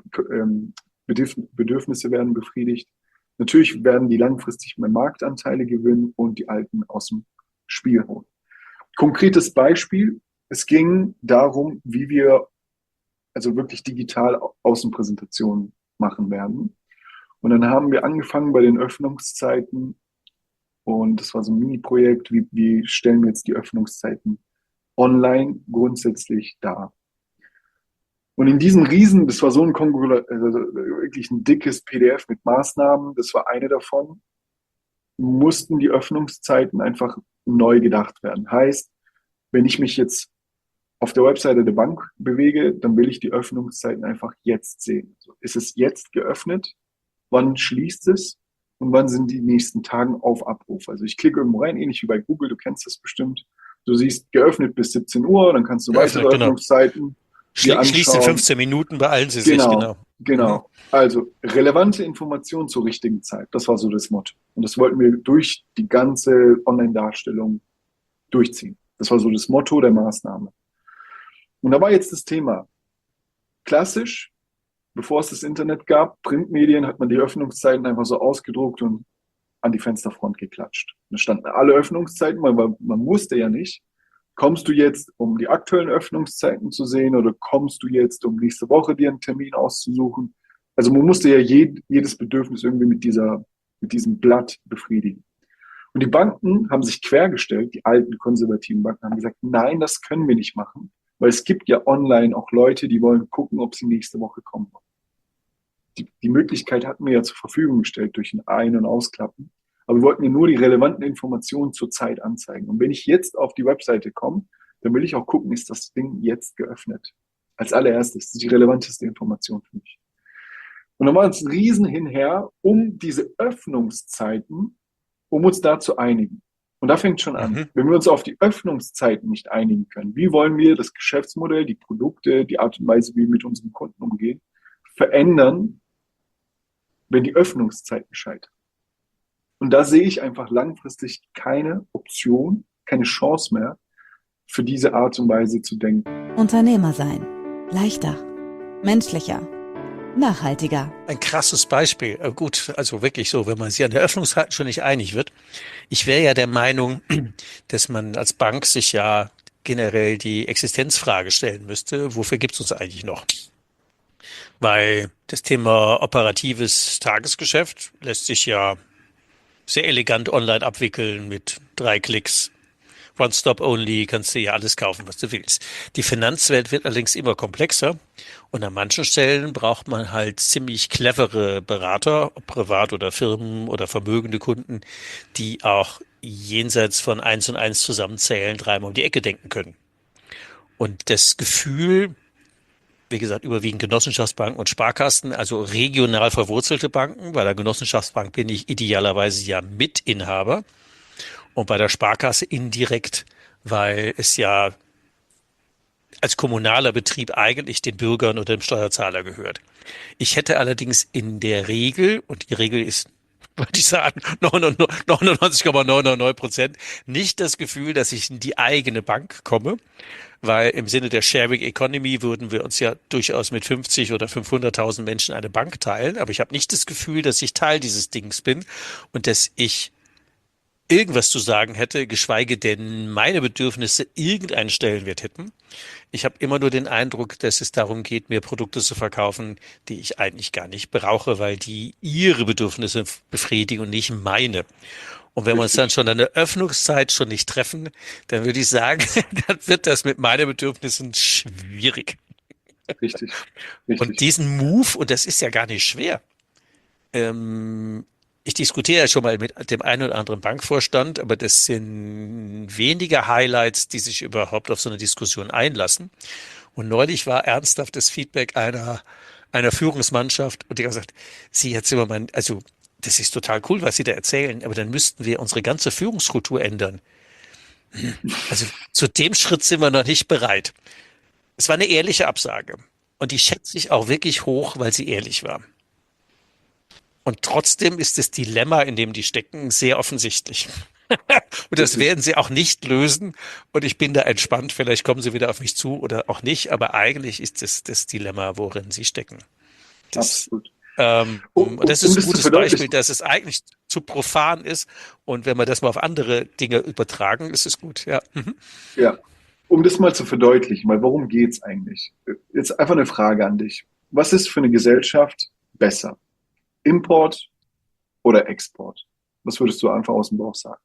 Bedürfnisse werden befriedigt. Natürlich werden die langfristig mehr Marktanteile gewinnen und die Alten aus dem Spiel holen. Konkretes Beispiel, es ging darum, wie wir also wirklich digital Außenpräsentationen machen werden. Und dann haben wir angefangen bei den Öffnungszeiten und das war so ein Mini-Projekt, wie stellen wir jetzt die Öffnungszeiten online grundsätzlich dar. Und in diesem das war so ein wirklich ein dickes PDF mit Maßnahmen, das war eine davon, mussten die Öffnungszeiten einfach neu gedacht werden. Heißt, wenn ich mich jetzt auf der Webseite der Bank bewege, dann will ich die Öffnungszeiten einfach jetzt sehen. Also ist es jetzt geöffnet? Wann schließt es? Und wann sind die nächsten Tagen auf Abruf? Also ich klicke irgendwo rein, ähnlich wie bei Google, du kennst das bestimmt. Du siehst geöffnet bis 17 Uhr, dann kannst du weitere Öffnungszeiten dir anschauen. Schließt in 15 Minuten, beeilen Sie sich, Genau. Also relevante Informationen zur richtigen Zeit. Das war so das Motto. Und das wollten wir durch die ganze Online-Darstellung durchziehen. Das war so das Motto der Maßnahme. Und da war jetzt das Thema. Klassisch, bevor es das Internet gab, Printmedien, hat man die Öffnungszeiten einfach so ausgedruckt und an die Fensterfront geklatscht. Da standen alle Öffnungszeiten, weil man wusste ja nicht, kommst du jetzt, um die aktuellen Öffnungszeiten zu sehen oder kommst du jetzt, um nächste Woche dir einen Termin auszusuchen? Also man musste ja jedes Bedürfnis irgendwie mit diesem Blatt befriedigen. Und die Banken haben sich quergestellt, die alten konservativen Banken haben gesagt, nein, das können wir nicht machen, weil es gibt ja online auch Leute, die wollen gucken, ob sie nächste Woche kommen wollen. Die Möglichkeit hatten wir ja zur Verfügung gestellt durch ein Ein- und Ausklappen. Aber wir wollten ja nur die relevanten Informationen zur Zeit anzeigen. Und wenn ich jetzt auf die Webseite komme, dann will ich auch gucken, ist das Ding jetzt geöffnet? Als allererstes, das ist die relevanteste Information für mich. Und dann war es ein Riesen hinher, um diese Öffnungszeiten, um uns da zu einigen. Und da fängt schon an. Wenn wir uns auf die Öffnungszeiten nicht einigen können, wie wollen wir das Geschäftsmodell, die Produkte, die Art und Weise, wie wir mit unseren Kunden umgehen, verändern, wenn die Öffnungszeiten scheitern? Und da sehe ich einfach langfristig keine Option, keine Chance mehr, für diese Art und Weise zu denken. Unternehmer sein. Leichter. Menschlicher. Nachhaltiger. Ein krasses Beispiel. Gut, also wirklich so, wenn man sich an der Öffnungszeiten schon nicht einig wird. Ich wäre ja der Meinung, dass man als Bank sich ja generell die Existenzfrage stellen müsste, wofür gibt es uns eigentlich noch? Weil das Thema operatives Tagesgeschäft lässt sich ja sehr elegant online abwickeln mit 3 Klicks. One-Stop-Only, kannst du ja alles kaufen, was du willst. Die Finanzwelt wird allerdings immer komplexer und an manchen Stellen braucht man halt ziemlich clevere Berater, ob privat oder Firmen oder vermögende Kunden, die auch jenseits von 1 und 1 zusammenzählen, dreimal um die Ecke denken können. Und das Gefühl, wie gesagt, überwiegend Genossenschaftsbanken und Sparkassen, also regional verwurzelte Banken. Bei der Genossenschaftsbank bin ich idealerweise ja Mitinhaber und bei der Sparkasse indirekt, weil es ja als kommunaler Betrieb eigentlich den Bürgern oder dem Steuerzahler gehört. Ich hätte allerdings in der Regel, und die Regel ist, würde ich sagen, 99,999%, nicht das Gefühl, dass ich in die eigene Bank komme, weil im Sinne der Sharing Economy würden wir uns ja durchaus mit 50 oder 500.000 Menschen eine Bank teilen, aber ich habe nicht das Gefühl, dass ich Teil dieses Dings bin und dass ich irgendwas zu sagen hätte, geschweige denn meine Bedürfnisse irgendeinen Stellenwert hätten. Ich habe immer nur den Eindruck, dass es darum geht, mir Produkte zu verkaufen, die ich eigentlich gar nicht brauche, weil die ihre Bedürfnisse befriedigen und nicht meine. Und wenn wir uns dann schon an der Öffnungszeit schon nicht treffen, dann würde ich sagen, dann wird das mit meinen Bedürfnissen schwierig. Richtig. Und diesen Move, und das ist ja gar nicht schwer, ich diskutiere ja schon mal mit dem einen oder anderen Bankvorstand, aber das sind wenige Highlights, die sich überhaupt auf so eine Diskussion einlassen. Und neulich war ernsthaftes Feedback einer Führungsmannschaft und die haben gesagt, Sie, Herr Zimmermann, also das ist total cool, was Sie da erzählen, aber dann müssten wir unsere ganze Führungskultur ändern. Also zu dem Schritt sind wir noch nicht bereit. Es war eine ehrliche Absage und die schätze ich auch wirklich hoch, weil sie ehrlich war. Und trotzdem ist das Dilemma, in dem die stecken, sehr offensichtlich. Und das werden sie auch nicht lösen. Und ich bin da entspannt. Vielleicht kommen sie wieder auf mich zu oder auch nicht. Aber eigentlich ist es das Dilemma, worin sie stecken. Das, Absolut. und das Um ist ein das zu gutes Beispiel, verdeutlichen, dass es eigentlich zu profan ist. Und wenn wir das mal auf andere Dinge übertragen, ist es gut. Ja. Mhm. ja, um das mal zu verdeutlichen, weil worum geht's eigentlich? Jetzt einfach eine Frage an dich. Was ist für eine Gesellschaft besser? Import oder Export? Was würdest du einfach aus dem Bauch sagen?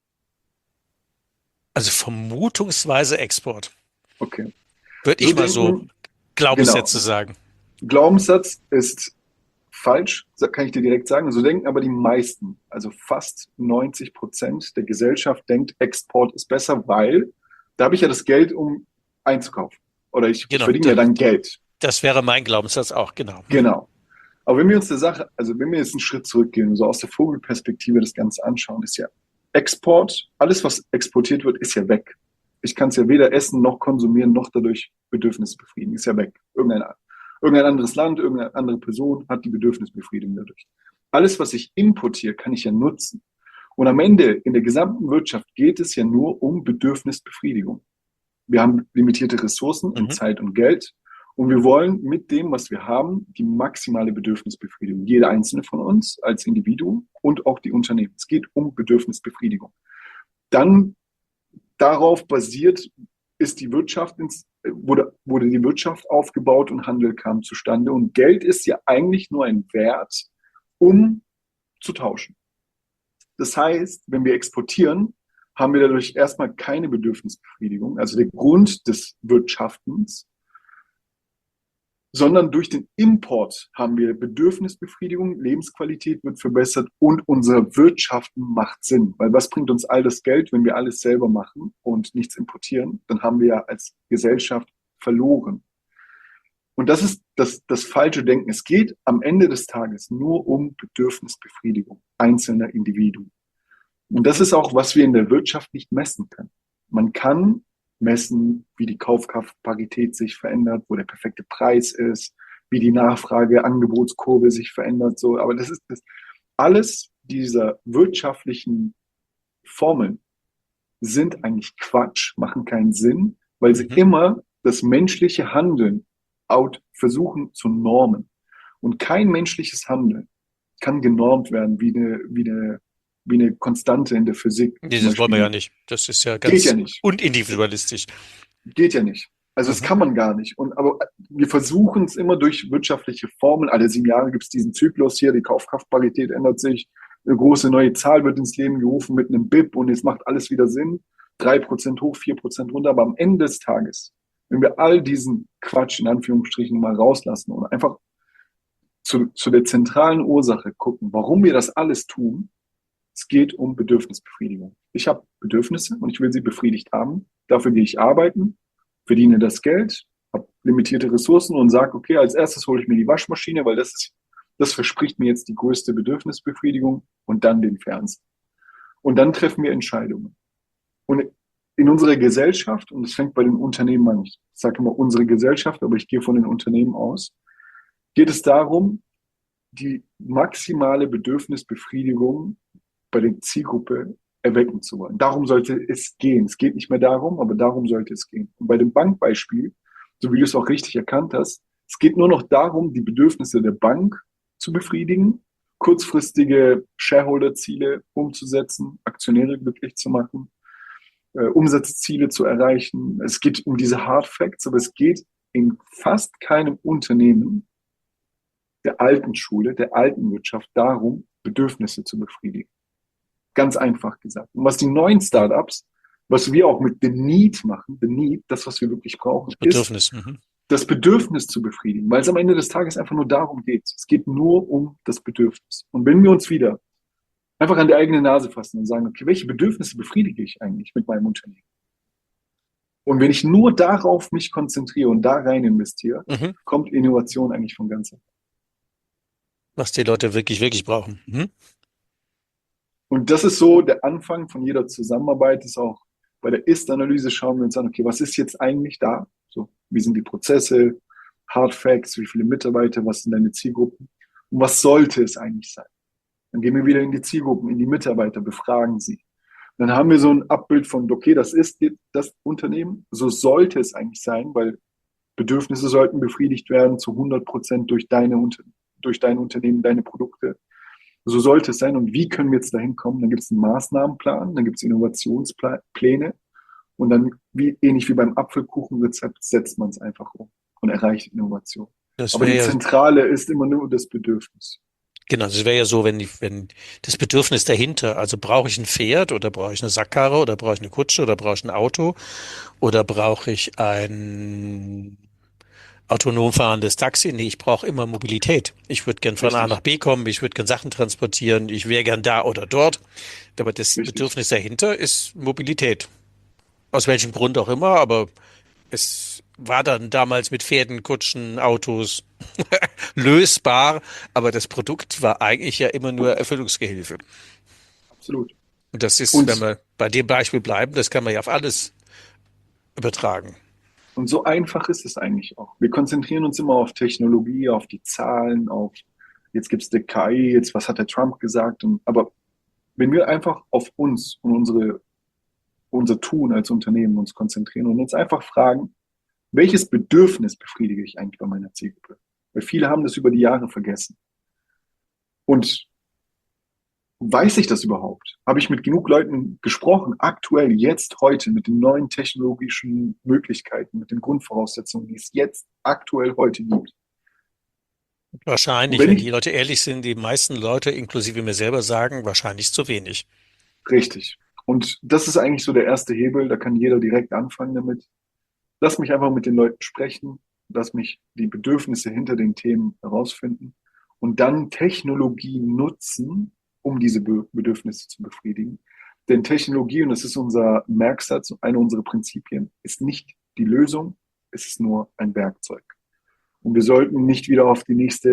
Also vermutungsweise Export. Okay. Würde So ich mal so denken, genau. Glaubenssätze sagen. Glaubenssatz ist falsch, kann ich dir direkt sagen. So denken aber die meisten, also fast 90% der Gesellschaft denkt, Export ist besser, weil da habe ich ja das Geld, um einzukaufen. Oder ich Genau. verdiene ja dann Geld. Das wäre mein Glaubenssatz auch. Genau. Mhm. Genau. Aber wenn wir uns der Sache, also wenn wir jetzt einen Schritt zurückgehen und so aus der Vogelperspektive das Ganze anschauen, ist ja Export, alles was exportiert wird, ist ja weg. Ich kann es ja weder essen noch konsumieren noch dadurch Bedürfnisse befriedigen. Ist ja weg. Irgendein anderes Land, irgendeine andere Person hat die Bedürfnisbefriedigung dadurch. Alles, was ich importiere, kann ich ja nutzen. Und am Ende in der gesamten Wirtschaft geht es ja nur um Bedürfnisbefriedigung. Wir haben limitierte Ressourcen in Mhm. Zeit und Geld. Und wir wollen mit dem, was wir haben, die maximale Bedürfnisbefriedigung. Jeder einzelne von uns als Individuum und auch die Unternehmen. Es geht um Bedürfnisbefriedigung. Dann darauf basiert ist die Wirtschaft wurde die Wirtschaft aufgebaut und Handel kam zustande. Und Geld ist ja eigentlich nur ein Wert, um zu tauschen. Das heißt, wenn wir exportieren, haben wir dadurch erstmal keine Bedürfnisbefriedigung, also der Grund des Wirtschaftens, sondern durch den Import haben wir Bedürfnisbefriedigung, Lebensqualität wird verbessert und unser Wirtschaften macht Sinn. Weil was bringt uns all das Geld, wenn wir alles selber machen und nichts importieren? Dann haben wir ja als Gesellschaft verloren. Und das ist das falsche Denken. Es geht am Ende des Tages nur um Bedürfnisbefriedigung einzelner Individuen. Und das ist auch, was wir in der Wirtschaft nicht messen können. Man kann messen, wie die Kaufkraftparität sich verändert, wo der perfekte Preis ist, wie die Nachfrage-Angebotskurve sich verändert, so. Aber das ist das. Alles dieser wirtschaftlichen Formeln sind eigentlich Quatsch, machen keinen Sinn, weil sie Mhm. immer das menschliche Handeln versuchen zu normen. Und kein menschliches Handeln kann genormt werden wie eine Konstante in der Physik. Nee, Zum das wollen Beispiel wir ja nicht. Das ist ja geht ja ganz nicht. unindividualistisch. Geht ja nicht. Also das Mhm. kann man gar nicht. Aber wir versuchen es immer durch wirtschaftliche Formeln. Alle 7 Jahre gibt es diesen Zyklus hier, die Kaufkraftparität ändert sich, eine große neue Zahl wird ins Leben gerufen mit einem BIP und jetzt macht alles wieder Sinn. 3% hoch, 4% runter. Aber am Ende des Tages, wenn wir all diesen Quatsch in Anführungsstrichen mal rauslassen und einfach zu der zentralen Ursache gucken, warum wir das alles tun, es geht um Bedürfnisbefriedigung. Ich habe Bedürfnisse und ich will sie befriedigt haben. Dafür gehe ich arbeiten, verdiene das Geld, habe limitierte Ressourcen und sage, okay, als erstes hole ich mir die Waschmaschine, weil das verspricht mir jetzt die größte Bedürfnisbefriedigung und dann den Fernseher. Und dann treffen wir Entscheidungen. Und in unserer Gesellschaft, und es fängt bei den Unternehmen an, ich sage immer unsere Gesellschaft, aber ich gehe von den Unternehmen aus, geht es darum, die maximale Bedürfnisbefriedigung bei der Zielgruppe erwecken zu wollen. Darum sollte es gehen. Es geht nicht mehr darum, aber darum sollte es gehen. Und bei dem Bankbeispiel, so wie du es auch richtig erkannt hast, es geht nur noch darum, die Bedürfnisse der Bank zu befriedigen, kurzfristige Shareholder-Ziele umzusetzen, Aktionäre glücklich zu machen, Umsatzziele zu erreichen. Es geht um diese Hard Facts, aber es geht in fast keinem Unternehmen der alten Schule, der alten Wirtschaft darum, Bedürfnisse zu befriedigen. Ganz einfach gesagt. Und was die neuen Startups, was wir auch mit The Need machen, The Need, das, was wir wirklich brauchen, ist Bedürfnis. Mhm. das Bedürfnis zu befriedigen, weil es am Ende des Tages einfach nur darum geht. Es geht nur um das Bedürfnis. Und wenn wir uns wieder einfach an die eigene Nase fassen und sagen, okay, welche Bedürfnisse befriedige ich eigentlich mit meinem Unternehmen? Und wenn ich nur darauf mich konzentriere und da rein investiere, Mhm. kommt Innovation eigentlich von ganz allein. Was die Leute wirklich, wirklich brauchen. Mhm. Und das ist so der Anfang von jeder Zusammenarbeit, ist auch bei der Ist-Analyse schauen wir uns an, okay, was ist jetzt eigentlich da? So, wie sind die Prozesse, Hard Facts, wie viele Mitarbeiter, was sind deine Zielgruppen und was sollte es eigentlich sein? Dann gehen wir wieder in die Zielgruppen, in die Mitarbeiter, befragen sie. Dann haben wir so ein Abbild von, okay, das ist das Unternehmen, so sollte es eigentlich sein, weil Bedürfnisse sollten befriedigt werden zu 100% durch dein Unternehmen, deine Produkte. So sollte es sein. Und wie können wir jetzt dahin kommen? Dann gibt es einen Maßnahmenplan, dann gibt es Innovationspläne und dann, ähnlich wie beim Apfelkuchenrezept, setzt man es einfach um und erreicht Innovation. Das Aber wäre die ja, Zentrale ist immer nur das Bedürfnis. genau, das wäre ja so, wenn das Bedürfnis dahinter, also brauche ich ein Pferd oder brauche ich eine Sackkarre oder brauche ich eine Kutsche oder brauche ich ein Auto oder brauche ich ein autonom fahrendes Taxi? Nee, ich brauche immer Mobilität. Ich würde gern von A nach Richtig, B kommen, ich würde gern Sachen transportieren, ich wäre gern da oder dort. Aber das richtig. Bedürfnis dahinter ist Mobilität. Aus welchem Grund auch immer, aber es war dann damals mit Pferden, Kutschen, Autos lösbar, aber das Produkt war eigentlich ja immer nur Erfüllungsgehilfe. Absolut. Und das ist, wenn Und, wir bei dem Beispiel bleiben, das kann man ja auf alles übertragen. und so einfach ist es eigentlich auch. Wir konzentrieren uns immer auf Technologie, auf die Zahlen, auf jetzt gibt es die KI, jetzt was hat der Trump gesagt. Aber wenn wir einfach auf uns und unser Tun als Unternehmen uns konzentrieren und uns einfach fragen, welches Bedürfnis befriedige ich eigentlich bei meiner Zielgruppe? Weil viele haben das über die Jahre vergessen. Und weiß ich das überhaupt? Habe ich mit genug Leuten gesprochen, aktuell, jetzt, heute, mit den neuen technologischen Möglichkeiten, mit den Grundvoraussetzungen, die es jetzt aktuell heute gibt? Und Wahrscheinlich, wenn wenn die ich, Leute ehrlich sind, die meisten Leute, inklusive mir selber, sagen, wahrscheinlich zu wenig. richtig. Und das ist eigentlich so der erste Hebel, da kann jeder direkt anfangen damit. Lass mich einfach mit den Leuten sprechen, lass mich die Bedürfnisse hinter den Themen herausfinden und dann Technologie nutzen, um diese Bedürfnisse zu befriedigen. Denn Technologie, und das ist unser Merksatz, einer unserer Prinzipien, ist nicht die Lösung, es ist nur ein Werkzeug. Und wir sollten nicht wieder auf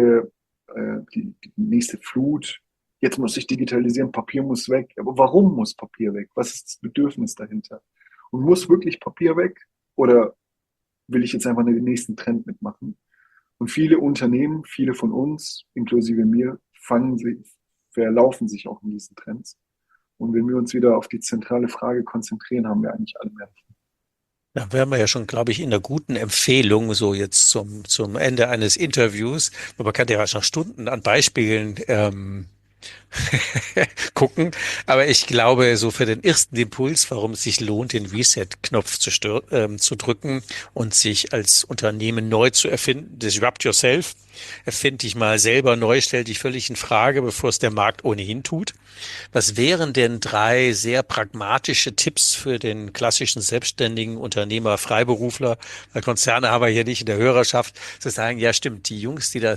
die nächste Flut, jetzt muss ich digitalisieren, Papier muss weg. Aber warum muss Papier weg? Was ist das Bedürfnis dahinter? Und muss wirklich Papier weg? Oder will ich jetzt einfach den nächsten Trend mitmachen? Und viele Unternehmen, viele von uns, inklusive mir, verlaufen sich auch in diesen Trends. Und wenn wir uns wieder auf die zentrale Frage konzentrieren, haben wir eigentlich alle mehr. Da wären wir ja schon, glaube ich, in einer guten Empfehlung, so jetzt zum Ende eines Interviews. Man kann ja noch Stunden an Beispielen gucken. Aber ich glaube, so für den ersten Impuls, warum es sich lohnt, den Reset-Knopf zu drücken und sich als Unternehmen neu zu erfinden, disrupt yourself, erfind dich mal selber neu, stell dich völlig in Frage, bevor es der Markt ohnehin tut. Was wären denn drei sehr pragmatische Tipps für den klassischen selbstständigen Unternehmer, Freiberufler? Weil Konzerne haben wir hier nicht in der Hörerschaft, zu sagen, ja stimmt, die Jungs, die da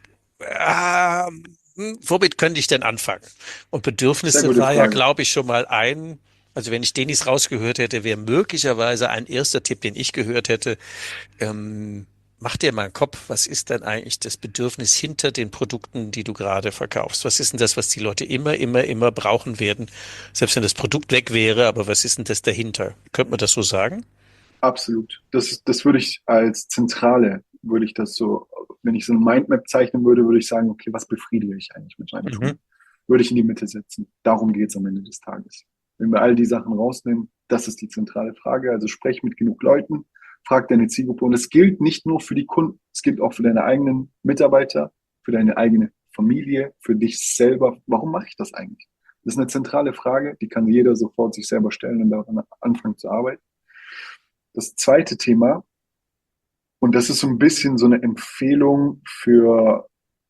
womit könnte ich denn anfangen? Und Sehr Bedürfnisse gute war ja, Frage. glaube ich, schon mal also wenn ich Denis rausgehört hätte, wäre möglicherweise ein erster Tipp, den ich gehört hätte, mach dir mal einen Kopf, was ist denn eigentlich das Bedürfnis hinter den Produkten, die du gerade verkaufst? Was ist denn das, was die Leute immer brauchen werden? Selbst wenn das Produkt weg wäre, aber was ist denn das dahinter? Könnte man das so sagen? Absolut. Das würde ich als Zentrale, würde ich das so, wenn ich so eine Mindmap zeichnen würde, würde ich sagen, okay, was befriedige ich eigentlich mit meinem Mhm. Tun? Würde ich in die Mitte setzen. Darum geht es am Ende des Tages. Wenn wir all die Sachen rausnehmen, das ist die zentrale Frage. Also sprech mit genug Leuten, frag deine Zielgruppe. Und es gilt nicht nur für die Kunden, es gilt auch für deine eigenen Mitarbeiter, für deine eigene Familie, für dich selber. Warum mache ich das eigentlich? Das ist eine zentrale Frage, die kann jeder sofort sich selber stellen und daran anfangen zu arbeiten. Das zweite Thema, und das ist so ein bisschen so eine Empfehlung für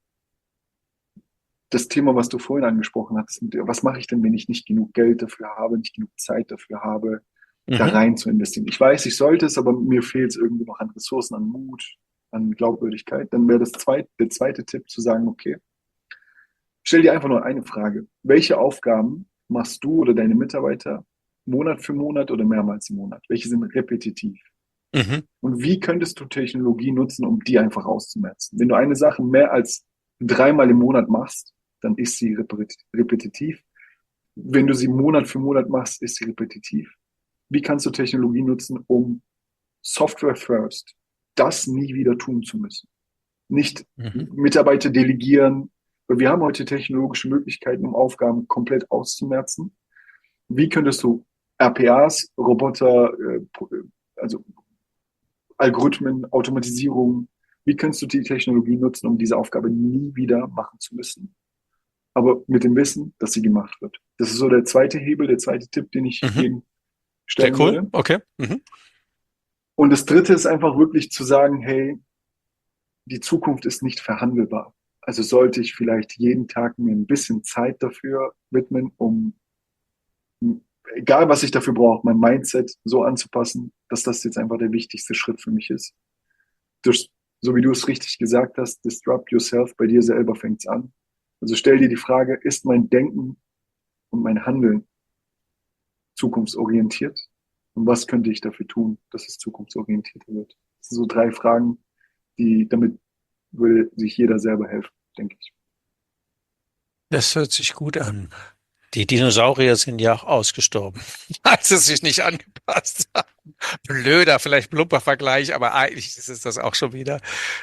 das Thema, was du vorhin angesprochen hattest, was mache ich denn, wenn ich nicht genug Geld dafür habe, nicht genug Zeit dafür habe, da Mhm. rein zu investieren. Ich weiß, ich sollte es, aber mir fehlt es irgendwie noch an Ressourcen, an Mut, an Glaubwürdigkeit. Dann wäre der zweite Tipp zu sagen, okay, stell dir einfach nur eine Frage. Welche Aufgaben machst du oder deine Mitarbeiter Monat für Monat oder mehrmals im Monat? Welche sind repetitiv? Mhm. Und wie könntest du Technologie nutzen, um die einfach auszumerzen? Wenn du eine Sache mehr als dreimal im Monat machst, dann ist sie repetitiv. Wenn du sie Monat für Monat machst, ist sie repetitiv. Wie kannst du Technologie nutzen, um Software first das nie wieder tun zu müssen? Nicht Mhm. Mitarbeiter delegieren. Wir haben heute technologische Möglichkeiten, um Aufgaben komplett auszumerzen. wie könntest du RPAs, Roboter, also Algorithmen, Automatisierung, wie könntest du die Technologie nutzen, um diese Aufgabe nie wieder machen zu müssen? Aber mit dem Wissen, dass sie gemacht wird. Das ist so der zweite Hebel, der zweite Tipp, den ich jedem Sehr stellen cool. würde. Okay. Und das dritte ist einfach wirklich zu sagen, hey, die Zukunft ist nicht verhandelbar. Also sollte ich vielleicht jeden Tag mir ein bisschen Zeit dafür widmen, um, egal was ich dafür brauche, mein Mindset so anzupassen, dass das jetzt einfach der wichtigste Schritt für mich ist. Durch, so wie du es richtig gesagt hast, disrupt yourself, bei dir selber fängt's an. Also stell dir die Frage, ist mein Denken und mein Handeln zukunftsorientiert? Und was könnte ich dafür tun, dass es zukunftsorientierter wird? Das sind so 3 Fragen, damit würde sich jeder selber helfen, denke ich. Das hört sich gut an. Die Dinosaurier sind ja auch ausgestorben, als sie sich nicht angepasst haben. Blöder, vielleicht plumper Vergleich, aber eigentlich ist es das auch schon wieder.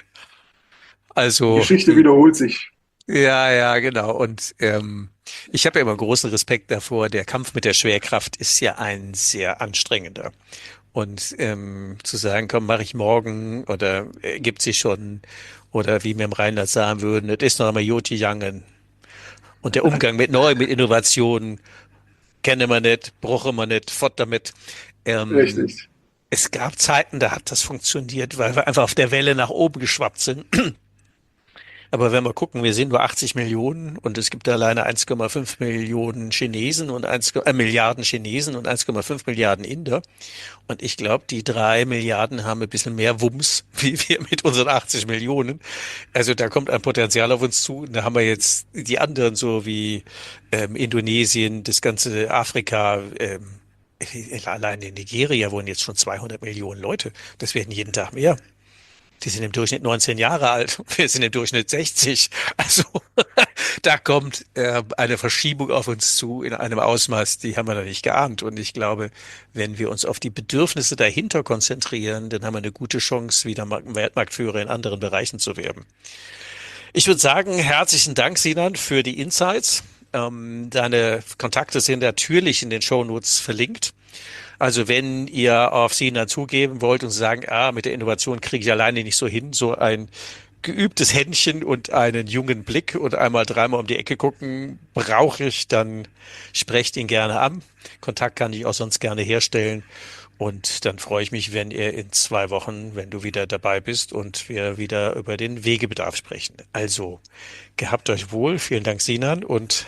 Die Also, Geschichte wiederholt sich. ja, genau. Und ich habe ja immer großen Respekt davor. Der Kampf mit der Schwerkraft ist ja ein sehr anstrengender. Und zu sagen, komm, mache ich morgen oder gibt sich schon, oder wie wir im Rheinland sagen würden, das ist noch einmal Joti Jangen. Und der Umgang mit mit Innovationen, kenne man nicht, brauche man nicht, fort damit. Ähm, Richtig. Es gab Zeiten, da hat das funktioniert, weil wir einfach auf der Welle nach oben geschwappt sind. Aber wenn wir gucken, wir sind nur 80 Millionen und es gibt alleine 1,5 Millionen Chinesen und Milliarden Chinesen und 1,5 Milliarden Inder. Und ich glaube, die 3 Milliarden haben ein bisschen mehr Wumms, wie wir mit unseren 80 Millionen. Also da kommt ein Potenzial auf uns zu. Und da haben wir jetzt die anderen, so wie Indonesien, das ganze Afrika, allein in Nigeria wohnen jetzt schon 200 Millionen Leute. Das werden jeden Tag mehr. Die sind im Durchschnitt 19 Jahre alt. Wir sind im Durchschnitt 60. Also da kommt eine Verschiebung auf uns zu in einem Ausmaß, die haben wir noch nicht geahnt. Und ich glaube, wenn wir uns auf die Bedürfnisse dahinter konzentrieren, dann haben wir eine gute Chance, wieder Weltmarktführer in anderen Bereichen zu werden. Ich würde sagen, herzlichen Dank, Sinan, für die Insights. Deine Kontakte sind natürlich in den Shownotes verlinkt. Also wenn ihr auf Sinan zugeben wollt und sagen, mit der Innovation kriege ich alleine nicht so hin, so ein geübtes Händchen und einen jungen Blick und einmal 3-mal um die Ecke gucken, brauche ich, dann sprecht ihn gerne an. Kontakt kann ich auch sonst gerne herstellen. Und dann freue ich mich, wenn ihr in 2 Wochen, wenn du wieder dabei bist und wir wieder über den Wegebedarf sprechen. Also, gehabt euch wohl. Vielen Dank, Sinan, und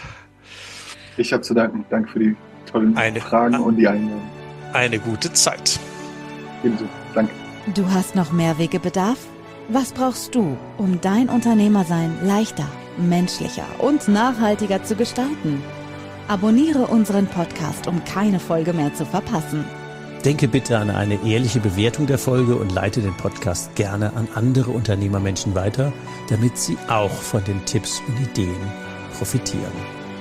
Ich habe zu danken. Danke für die tollen eine, Fragen und die Einladung. eine gute Zeit. Ebenso. Danke. Du hast noch mehr Wegebedarf? Was brauchst du, um dein Unternehmersein leichter, menschlicher und nachhaltiger zu gestalten? Abonniere unseren Podcast, um keine Folge mehr zu verpassen. Denke bitte an eine ehrliche Bewertung der Folge und leite den Podcast gerne an andere Unternehmermenschen weiter, damit sie auch von den Tipps und Ideen profitieren.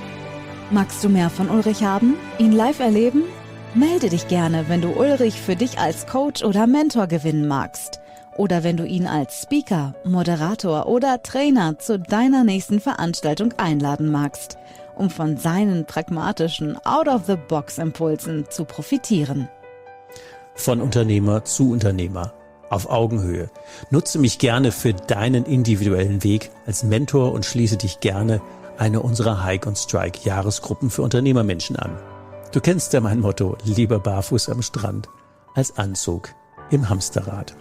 Magst du mehr von Ulrich haben? Ihn live erleben? Melde dich gerne, wenn du Ulrich für dich als Coach oder Mentor gewinnen magst. Oder wenn du ihn als Speaker, Moderator oder Trainer zu deiner nächsten Veranstaltung einladen magst, um von seinen pragmatischen Out-of-the-Box-Impulsen zu profitieren. Von Unternehmer zu Unternehmer, auf Augenhöhe. Nutze mich gerne für deinen individuellen Weg als Mentor und schließe dich gerne eine unserer Hike on Strike Jahresgruppen für Unternehmermenschen an. Du kennst ja mein Motto, lieber barfuß am Strand als Anzug im Hamsterrad.